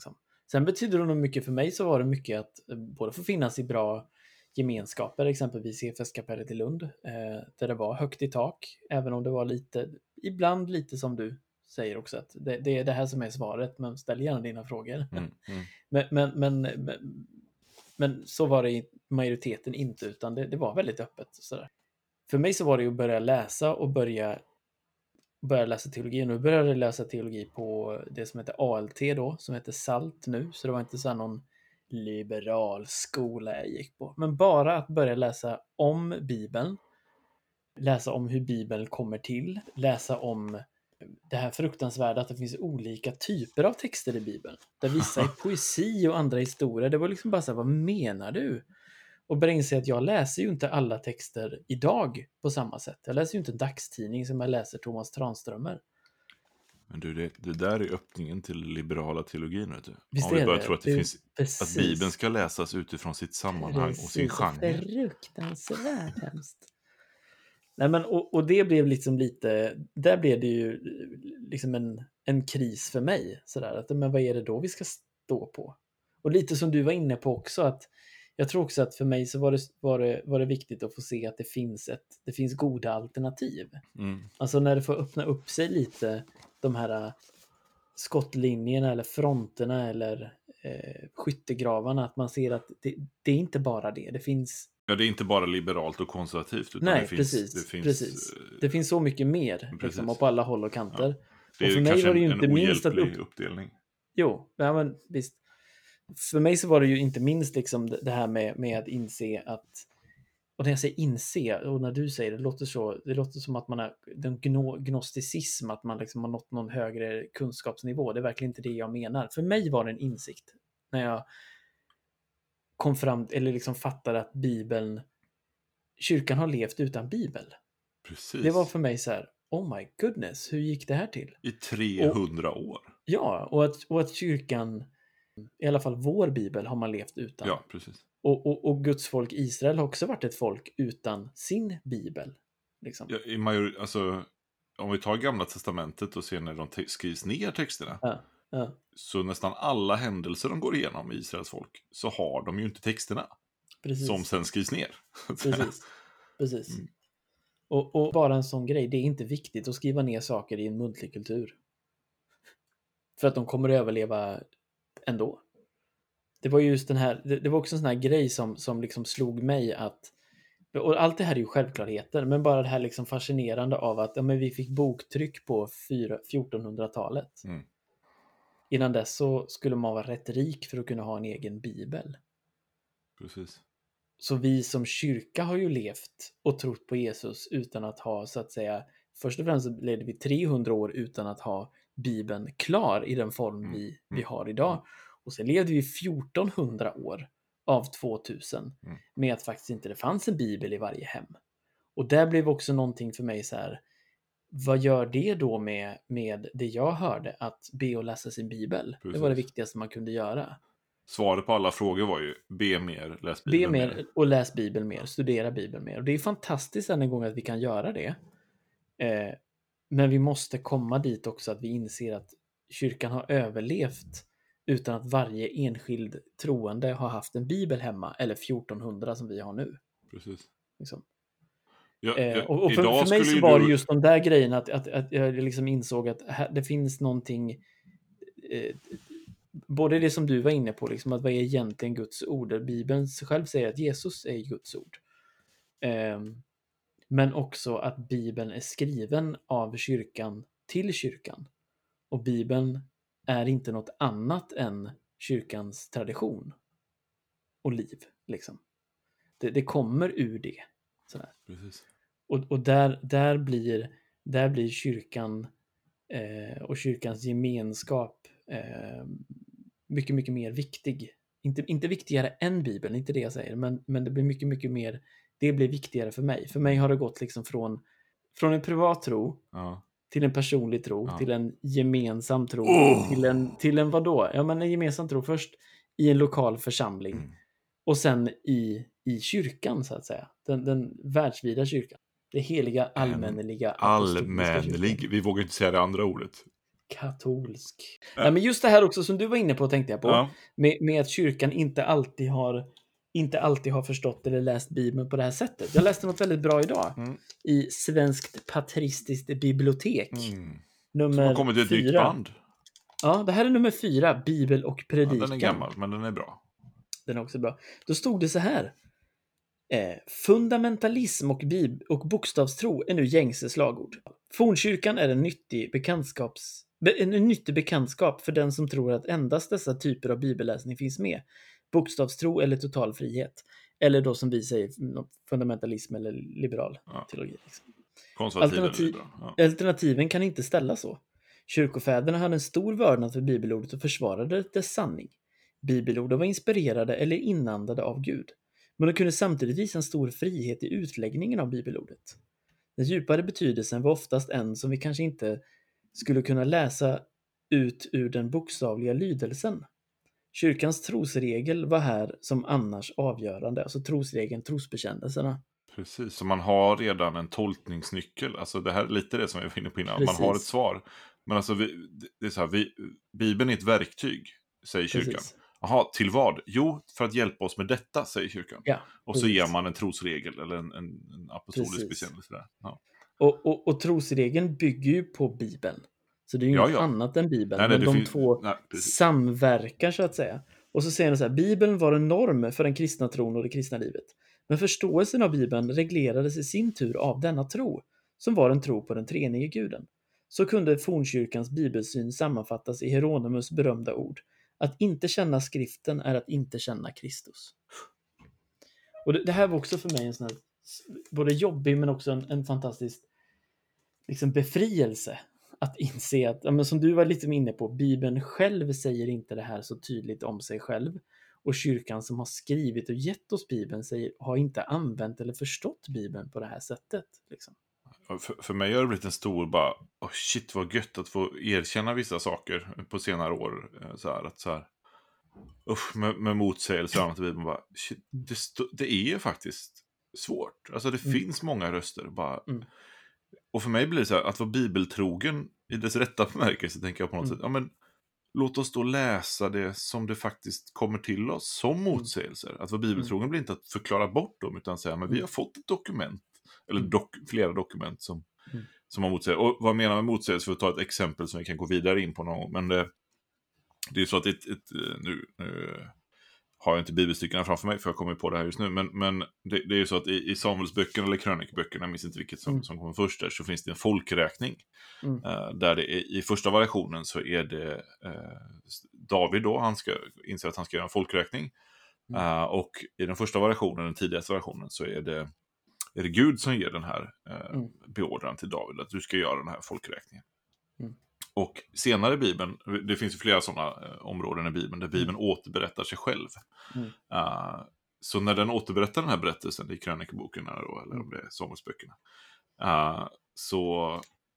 Sen betyder det nog mycket för mig, så var det mycket att eh, både få finnas i bra gemenskaper, exempelvis C F S-kapellet i Lund, eh, där det var högt i tak, även om det var lite, ibland lite som du säger också, att det, det är det här som är svaret, men ställ gärna dina frågor. Mm, mm. Men, men, men, men, men så var det i majoriteten inte, utan det, det var väldigt öppet. Sådär. För mig så var det ju att börja läsa och börja, börja läsa teologi. Och nu började jag läsa teologi på det som heter A L T då, som heter SALT nu. Så det var inte så här någon liberal skola jag gick på. Men bara att börja läsa om Bibeln, läsa om hur Bibeln kommer till, läsa om det här fruktansvärda att det finns olika typer av texter i Bibeln. Där vissa är poesi och andra historier. Det var liksom bara så här, vad menar du? Och börja inse att jag läser ju inte alla texter idag på samma sätt. Jag läser ju inte dagstidning som jag läser Thomas Tranströmer. Men du, det, det där är öppningen till liberala teologin, vet du. Visst Om vi är bara det? tror att det, Det är finns, precis. att Bibeln ska läsas utifrån sitt sammanhang och sin Precis, genre. fruktansvärt hemskt. Nej, men, och, och det blev liksom lite, där blev det ju liksom en, en kris för mig. Sådär, att, men vad är det då vi ska stå på? Och lite som du var inne på också, att jag tror också att för mig så var det, var det, var det viktigt att få se att det finns, ett, det finns goda alternativ. Mm. Alltså när det får öppna upp sig lite, de här skottlinjerna eller fronterna eller eh, skyttegravarna, att man ser att det, det är inte bara det, det finns. Ja, det är inte bara liberalt och konservativt. Utan Nej, det finns, precis, det finns, precis. Det finns så mycket mer liksom, och på alla håll och kanter. Ja. Det är och för mig kanske var det ju en, inte en minst att ohjälplig upp... uppdelning. Jo, ja, men visst. För mig så var det ju inte minst liksom det här med, med att inse att, och när jag säger inse, och när du säger det, det låter så, det låter som att man har den gno, gnosticism, att man liksom har nått någon högre kunskapsnivå. Det är verkligen inte det jag menar. För mig var det en insikt när jag kom fram, eller liksom fattade att Bibeln, kyrkan har levt utan Bibel. Precis. Det var för mig så här, oh my goodness, hur gick det här till? I trehundra och, år. Ja, och att, och att kyrkan, i alla fall vår Bibel, har man levt utan. Ja, precis. Och, och, och Guds folk Israel har också varit ett folk utan sin Bibel. Liksom. Ja, i major, alltså, om vi tar Gamla testamentet och ser när de te- skrivs ner texterna. Ja, ja. Så nästan alla händelser de går igenom i Israels folk, så har de ju inte texterna. Precis. Som sen skrivs ner. Precis. Precis. Mm. Och, och bara en sån grej, det är inte viktigt att skriva ner saker i en muntlig kultur. För att de kommer att överleva ändå. Det var just den här, det, det var också en sån här grej som, som liksom slog mig att, och allt det här är ju självklarheter, men bara det här liksom fascinerande av att ja, men vi fick boktryck på fjortonhundratalet. Mm. Innan dess så skulle man vara rätt rik för att kunna ha en egen bibel. Precis. Så vi som kyrka har ju levt och trott på Jesus utan att ha, så att säga, först och främst så levde vi trehundra år utan att ha Bibeln klar i den form Mm. vi, vi har idag. Och sen levde vi fjortonhundra år av tvåtusen Mm. med att faktiskt inte det fanns en bibel i varje hem. Och där blev också någonting för mig så här, vad gör det då med, med det jag hörde, att be och läsa sin bibel? Precis. Det var det viktigaste man kunde göra. Svaret på alla frågor var ju be mer, läs Bibeln Be mer och läs Bibeln mer, studera Bibeln mer. Och det är fantastiskt än en gång att vi kan göra det. Eh, men vi måste komma dit också att vi inser att kyrkan har överlevt utan att varje enskild troende har haft en bibel hemma, eller fjortonhundra som vi har nu. Precis. Liksom. Ja, Eh, ja, och och för, idag för mig skulle så ju var du- det just de där grejerna att, att, att jag liksom insåg att här, det finns någonting, eh, både det som du var inne på, liksom, att vad är egentligen Guds ord? Bibeln själv säger att Jesus är Guds ord. Eh, men också att Bibeln är skriven av kyrkan till kyrkan. Och Bibeln är inte något annat än kyrkans tradition och liv. Liksom. Det, det kommer ur det. Sådär. Precis. Och, och där, där, blir, där blir kyrkan eh, och kyrkans gemenskap eh, mycket, mycket mer viktig. Inte, inte viktigare än Bibeln, inte det jag säger, men, men det blir mycket, mycket mer, det blir viktigare för mig. För mig har det gått liksom från, från en privat tro Ja. till en personlig tro, Ja. till en gemensam tro, Oh! till en, till en vadå? Ja, men en gemensam tro först i en lokal församling Mm. och sen i, i kyrkan, så att säga. Den, den världsvida kyrkan. Det heliga, allmänneliga, apostoliska kyrkan. Allmännelig. Vi vågar inte säga det andra ordet. Katolsk. Ja. Ja, men just det här också som du var inne på tänkte jag på. Ja. Med, med att kyrkan inte alltid har inte alltid har förstått eller läst Bibeln på det här sättet. Jag läste något väldigt bra idag Mm. i Svenskt patristiskt bibliotek. Mm. Nummer Som har kommit i ett nytt fyra. band. Ja, det här är nummer fyra, Bibel och Ja, predikan. den är gammal, men den är bra. Den är också bra. Då stod det så här. Eh, fundamentalism och, bib- och bokstavstro är nu gängse slagord. Fornkyrkan är en nyttig, bekantskaps- be- en nyttig bekantskap för den som tror att endast dessa typer av bibelläsning finns med. Bokstavstro eller total frihet. Eller då som vi säger, fundamentalism eller liberal Ja. teologi. Liksom. Konservativ Alternativ- eller bra. Ja. Alternativen kan inte ställa så. Kyrkofäderna hade en stor vördnad för bibelordet och försvarade dess sanning. Bibelorden var inspirerade eller inandade av Gud. Men de kunde samtidigt visa en stor frihet i utläggningen av bibelordet. Den djupare betydelsen var oftast en som vi kanske inte skulle kunna läsa ut ur den bokstavliga lydelsen. Kyrkans trosregel var här som annars avgörande, alltså trosregeln, trosbekännelserna. Precis, så man har redan en tolkningsnyckel. Alltså det här är lite det som jag var inne på innan. Precis. Man har ett svar. Men alltså, vi, det är så här, vi, Bibeln är ett verktyg, säger kyrkan. Precis. Jaha, till vad? Jo, för att hjälpa oss med detta, säger kyrkan. Ja, Och så precis. ger man en trosregel eller en, en, en apostolisk Precis. bekännelse där. Ja. Och, och, och trosregeln bygger ju på Bibeln. Så det är ju Ja, inget ja. annat än Bibeln. Nej, nej, men det de finns- två nej, precis. samverkar så att säga. Och så säger de så här, Bibeln var en norm för den kristna tron och det kristna livet. Men förståelsen av Bibeln reglerades i sin tur av denna tro, som var en tro på den treenige guden. Så kunde fornkyrkans bibelsyn sammanfattas i Hieronymus berömda ord. Att inte känna skriften är att inte känna Kristus. Och det, det här var också för mig en sån här både jobbig men också en, en fantastisk liksom befrielse att inse att, ja, men som du var lite inne på, Bibeln själv säger inte det här så tydligt om sig själv. Och kyrkan som har skrivit och gett oss Bibeln säger, har inte använt eller förstått Bibeln på det här sättet. Liksom. För, för mig har det blivit en stor bara, oh shit vad gött att få erkänna vissa saker på senare år. Så här, att så här, usch, med, med motsägelser och annat i Bibeln bara, shit, det, stå, det är ju faktiskt svårt. Alltså det Mm. finns många röster bara. Mm. Och för mig blir det så här, att vara bibeltrogen i dess rätta bemärkelse, tänker jag på något Mm. sätt. Ja, men låt oss då läsa det som det faktiskt kommer till oss, som motsägelser. Att vara bibeltrogen blir inte att förklara bort dem, utan säga, men vi har fått ett dokument, eller dok, flera dokument som, Mm. som har motsägelser. Och vad menar med motsägelser, för att ta ett exempel som vi kan gå vidare in på någon gång. Men det, det är så att ett, ett, nu, nu har jag inte bibelstyckena framför mig, för jag kommer på det här just nu. Men, men det, det är ju så att i, i Samuelsböckerna eller krönikböckerna, jag minns inte vilket som, Mm. som kommer först där, så finns det en folkräkning. Mm. Uh, där det är, i första variationen så är det uh, David då, han ska inse att han ska göra en folkräkning. Mm. Uh, och i den första variationen, den tidigaste variationen, så är det, är det Gud som ger den här uh, Mm. beordran till David, att du ska göra den här folkräkningen. Mm. Och senare i Bibeln, det finns ju flera sådana uh, områden i Bibeln där Bibeln Mm. återberättar sig själv. Mm. Uh, så när den återberättar den här berättelsen i krönikeboken då, eller om det är Samuelsböckerna, uh, så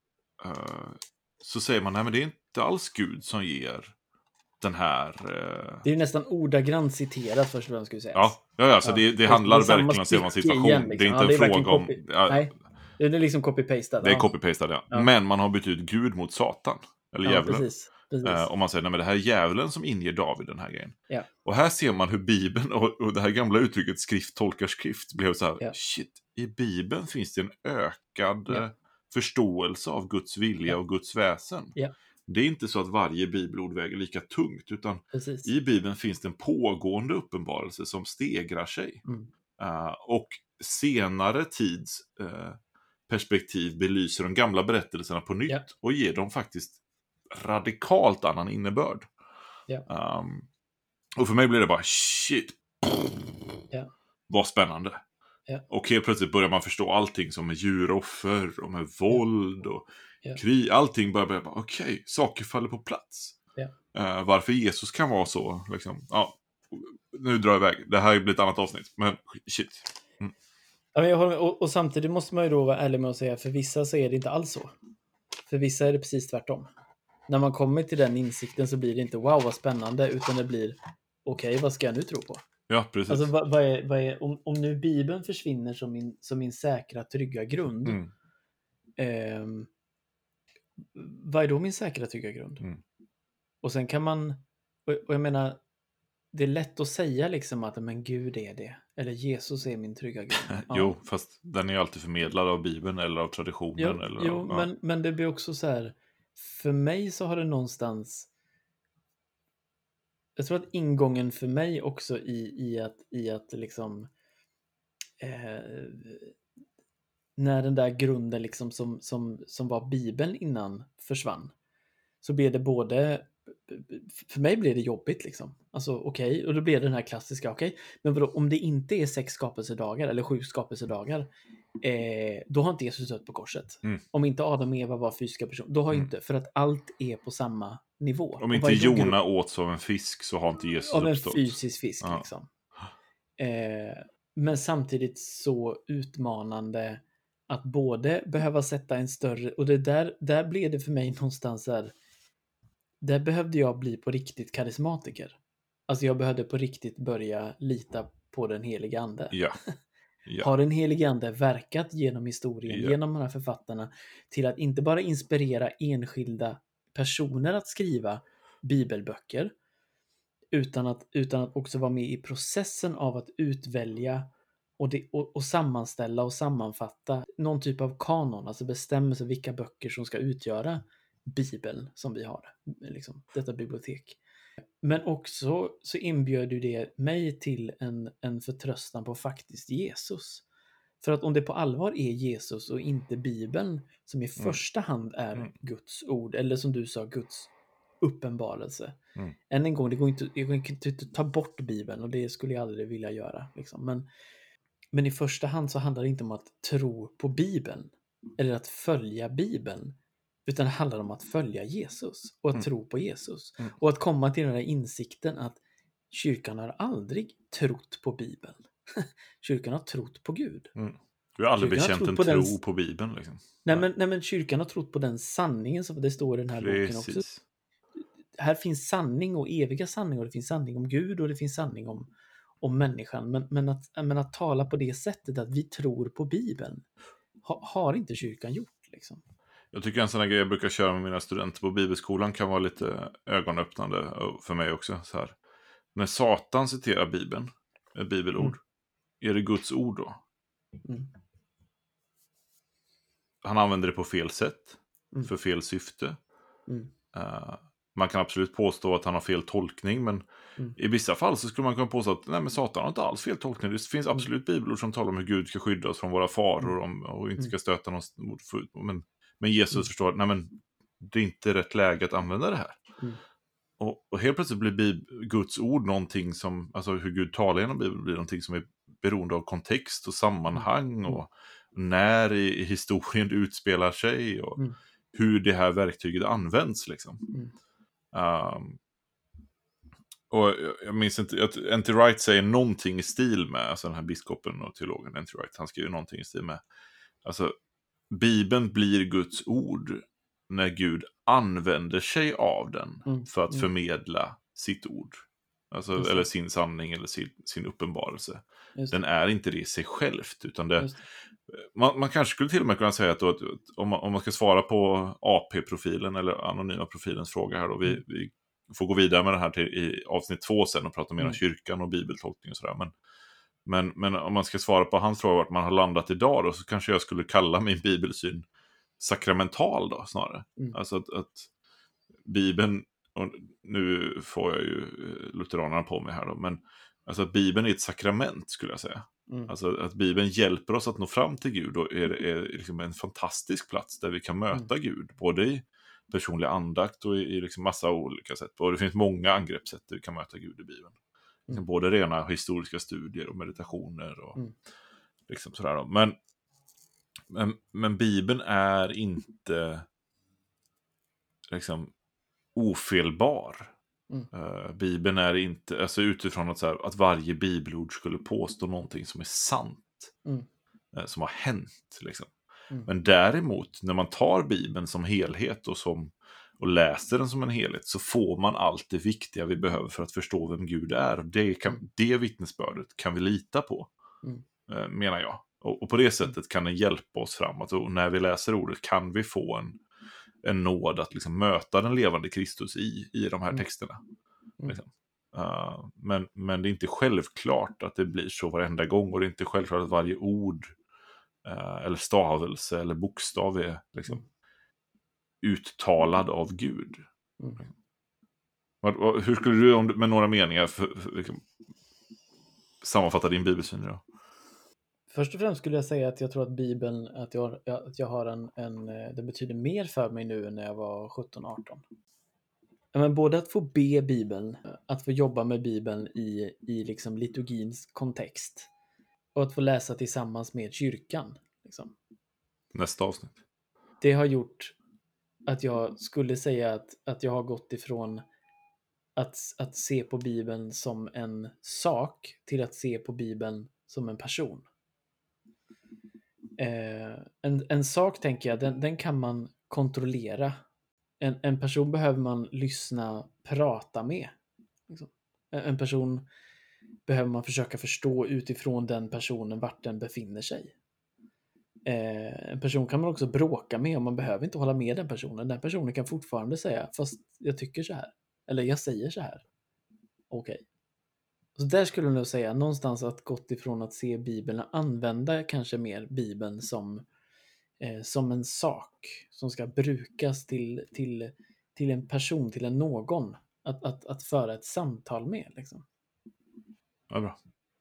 uh, så säger man, nej men det är inte alls Gud som ger den här... Uh... Det är ju nästan ordagrant citerat först och främst, ska vi säga. Ja, ja, ja, så Ja. det, det Och handlar det är samma verkligen om samma stycke situation. igen, Det är liksom. inte Ja, det är en verkligen fråga om... copy- Ja, Nej, det är liksom copy-pastat. det är Ja. copy-pastat, ja. Ja. Men man har bytt ut Gud mot Satan. Eller Ja, djävulen. precis. precis. Uh, om man säger, nej men det här är djävulen som inger David den här grejen. Ja. Och här ser man hur Bibeln, och, och det här gamla uttrycket skrift tolkar skrift, blev så här, Ja. shit, i Bibeln finns det en ökad Ja. eh, förståelse av Guds vilja Ja. och Guds väsen. Ja. Det är inte så att varje bibelord väger lika tungt, utan precis. i Bibeln finns det en pågående uppenbarelse som stegrar sig. Mm. Uh, och senare tids uh, perspektiv belyser de gamla berättelserna på nytt, Ja. och ger dem faktiskt radikalt annan innebörd. Ja. Um, och för mig blir det bara shit. Ja. Vad spännande. Ja. Och helt plötsligt börjar man förstå allting som med djuroffer och med våld och Ja. krig. Allting börjar börja bara, okej, okay, saker faller på plats. Ja. Uh, varför Jesus kan vara så, liksom. Ja, nu drar jag iväg. Det här blir ett annat avsnitt, men shit. Mm. Ja, men jag håller med. Och, och samtidigt måste man ju då vara ärlig med att säga, för vissa så är det inte alls så. För vissa är det precis tvärtom. När man kommer till den insikten så blir det inte wow vad spännande, utan det blir okej, okay, vad ska jag nu tro på? Ja, precis. Alltså vad, vad är, vad är, om, om nu Bibeln försvinner som min, som min säkra, trygga grund, Mm. ehm, vad är då min säkra trygga grund? Mm. Och sen kan man, och, och jag menar, det är lätt att säga liksom att men Gud är det. Eller Jesus är min trygga grund. Ja. Jo, fast den är ju alltid förmedlad av Bibeln eller av traditionen. Jo, eller jo av, ja. men, men det blir också så här, för mig så har det någonstans, jag tror att ingången för mig också i, i att, i att liksom, eh, när den där grunden liksom som, som, som var Bibeln innan försvann, så blev det både, för mig blev det jobbigt liksom. Alltså okej, okay, och då blev det den här klassiska, okej, okay, men vadå, om det inte är sex skapelsedagar eller sju skapelsedagar, eh, då har inte Jesus dött på korset. Mm. Om inte Adam och Eva var fysiska personer, då har Mm. inte, för att allt är på samma nivå. Om inte Jona åts av en fisk så har inte Jesus av en uppstått. fysisk fisk Ja. liksom. Eh, men samtidigt så utmanande att både behöva sätta en större, och det där, där blev det för mig någonstans där, där behövde jag bli på riktigt karismatiker. Alltså jag behövde på riktigt börja lita på den heliga ande. Ja. Ja. Har den helige ande verkat genom historien, Ja. genom de här författarna, till att inte bara inspirera enskilda personer att skriva bibelböcker, utan att, utan att också vara med i processen av att utvälja och, det, och, och sammanställa och sammanfatta någon typ av kanon, alltså bestämmelser vilka böcker som ska utgöra Bibeln som vi har, liksom, detta bibliotek. Men också så inbjöd du det mig till en, en förtröstan på faktiskt Jesus. För att om det på allvar är Jesus och inte Bibeln som i Mm. första hand är Mm. Guds ord, eller som du sa, Guds uppenbarelse. Mm. Än en gång, det går inte, jag går inte att ta bort Bibeln, och det skulle jag aldrig vilja göra. Liksom. Men, men i första hand så handlar det inte om att tro på Bibeln eller att följa Bibeln, utan det handlar om att följa Jesus och att Mm. tro på Jesus. Mm. Och att komma till den här insikten att kyrkan har aldrig trott på Bibeln. Kyrkan har trott på Gud. Mm. Du har aldrig Kyrkan har bekänt trott en på tro den- på Bibeln. Liksom. Nej, men, nej, men kyrkan har trott på den sanningen som det står i den här boken också. Precis. Här finns sanning och eviga sanning, och det finns sanning om Gud och det finns sanning om, om människan. Men, men, att, men att tala på det sättet att vi tror på Bibeln ha, har inte kyrkan gjort. Liksom. Jag tycker en sån här grej jag brukar köra med mina studenter på bibelskolan kan vara lite ögonöppnande för mig också. Så här. När Satan citerar Bibeln, ett bibelord, Mm. är det Guds ord då? Mm. Han använder det på fel sätt, Mm. för fel syfte. Mm. Uh, man kan absolut påstå att han har fel tolkning, men Mm. i vissa fall så skulle man kunna påstå att nej, men Satan har inte alls fel tolkning. Det finns absolut bibelord som talar om hur Gud ska skydda oss från våra faror om, och inte ska stöta någon mot. Men, men Jesus Mm. förstår att nej, men det är inte rätt läge att använda det här. Mm. Och, och helt plötsligt blir Bib- Guds ord någonting som, alltså hur Gud talar genom Bibeln blir någonting som är beroende av kontext och sammanhang Mm. och när i, i historien det utspelar sig och Mm. hur det här verktyget används liksom. Mm. Um, och jag, jag minns inte, att N T Wright säger någonting i stil med, alltså den här biskopen och teologen N T Wright, han skriver någonting i stil med, alltså Bibeln blir Guds ord när Gud använder sig av den Mm. för att Mm. förmedla sitt ord. Alltså, Just det. eller sin sanning eller sin, sin uppenbarelse. Just det. Den är inte det i sig självt, utan det, Just det. man, man kanske skulle till och med kunna säga att, då, att om, man, om man ska svara på A P-profilen eller anonyma profilens fråga här då, vi, Mm. vi får gå vidare med det här till, i avsnitt två sen och prata mer om Mm. kyrkan och bibeltolkning och sådär. Men, men, men om man ska svara på hans fråga vart man har landat idag då, så kanske jag skulle kalla min bibelsyn sakramental då snarare. Mm. Alltså att, att Bibeln, och nu får jag ju lutheranerna på mig här då, men alltså att Bibeln är ett sakrament skulle jag säga. Mm. Alltså att Bibeln hjälper oss att nå fram till Gud och är, är liksom en fantastisk plats där vi kan möta Mm. Gud. Både i personlig andakt och i, i liksom massa olika sätt. Och det finns många angreppssätt där vi kan möta Gud i Bibeln. Liksom Mm. både rena historiska studier och meditationer och Mm. liksom sådär då. Men, men, men Bibeln är inte liksom ofelbar. Mm. Uh, Bibeln är inte, alltså utifrån att, så här, att varje bibelord skulle påstå någonting som är sant. Mm. Uh, som har hänt. Liksom. Mm. Men däremot, när man tar Bibeln som helhet och, som, och läser den som en helhet, så får man allt det viktiga vi behöver för att förstå vem Gud är. Och det, kan, Mm. det vittnesbördet kan vi lita på, Mm. uh, menar jag. Och, och på det sättet kan den hjälpa oss framåt. Och när vi läser ordet kan vi få en en nåd att liksom möta den levande Kristus i, i de här Mm. texterna. Mm. Liksom. Uh, men, men det är inte självklart att det blir så varenda gång, och det är inte självklart att varje ord uh, eller stavelse eller bokstav är liksom Mm. uttalad av Gud. Mm. Vad- vad- Hur skulle du om du- med några meningar för, för, liksom, sammanfatta din bibelsyn idag? Först och främst skulle jag säga att jag tror att Bibeln, att jag, att jag har en, en, eh, det betyder mer för mig nu än när jag var sjutton arton. Ja, men både att få be Bibeln, att få jobba med Bibeln i, i liksom liturgins kontext, och att få läsa tillsammans med kyrkan. Liksom. Nästa avsnitt. Det har gjort att jag skulle säga att, att jag har gått ifrån att, att se på Bibeln som en sak till att se på Bibeln som en person. Eh, en, en sak tänker jag, den, den kan man kontrollera. En, en person behöver man lyssna, prata med. Liksom. En, en person behöver man försöka förstå utifrån den personen, vart den befinner sig. Eh, en person kan man också bråka med, och man behöver inte hålla med den personen. Den personen kan fortfarande säga, fast jag tycker så här. Eller jag säger så här. Okej. Okay. Så där skulle jag nog säga, någonstans att gått ifrån att se Bibeln, använda kanske mer Bibeln som, eh, som en sak som ska brukas till, till, till en person, till en någon. Att, att, att föra ett samtal med. Liksom. Ja, bra.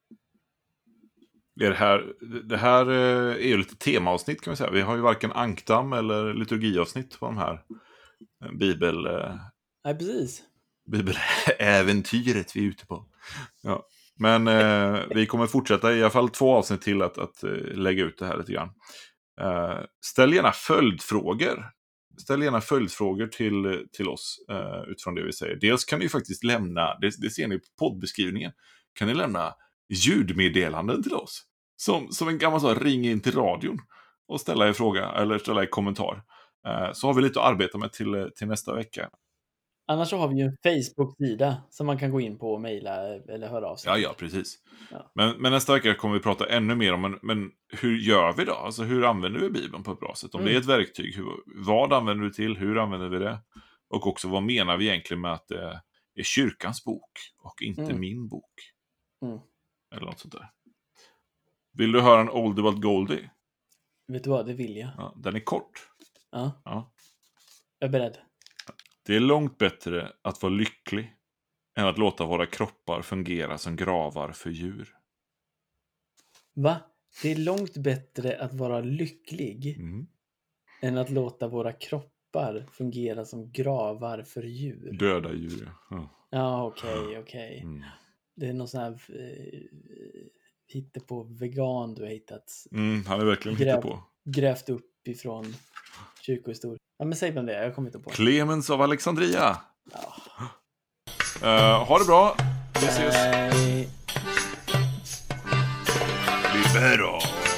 Det här, det här eh, är ju lite temaavsnitt kan vi säga. Vi har ju varken ankdam eller liturgiavsnitt på de här eh, bibel, eh, Nej, precis. bibeläventyret vi är ute på. Ja. Men eh, vi kommer fortsätta i alla fall två avsnitt till att, att eh, lägga ut det här lite grann. Eh, ställ gärna följdfrågor. Ställ gärna följdfrågor till, till oss eh, utifrån det vi säger. Dels kan ni ju faktiskt lämna, det, det ser ni på poddbeskrivningen, kan ni lämna ljudmeddelanden till oss. Som, som en gammal så, ring in till radion och ställa en fråga eller ställa en kommentar. Eh, så har vi lite att arbeta med till, till nästa vecka. Annars så har vi ju en Facebook-sida som man kan gå in på och mejla eller höra av sig. Ja, ja, precis. Ja. Men, men nästa vecka kommer vi prata ännu mer om men, men hur gör vi då? Alltså hur använder vi Bibeln på ett bra sätt? Om Mm. det är ett verktyg, hur, vad använder vi till? Hur använder vi det? Och också vad menar vi egentligen med att det är kyrkans bok och inte Mm. min bok? Mm. Eller något sånt där. Vill du höra en oldie but goldie? Vet du vad, det vill jag. Ja, den är kort. Ja, Ja. jag är beredd. Det är långt bättre att vara lycklig än att låta våra kroppar fungera som gravar för djur. Va? Det är långt bättre att vara lycklig Mm. än att låta våra kroppar fungera som gravar för djur. Döda djur, ja. Ja, okej, okay, okej. Okay. Mm. Det är någon sån här eh, hitta på vegan du har hittat. Mm, han är verkligen Gräv, hitta på. Grävt upp ifrån kyrkohistoria. Ja, men säg vem det är, jag kommer inte på. Clemens av Alexandria. Ja. Uh, ha det bra. Vi ses. Nej. Libero.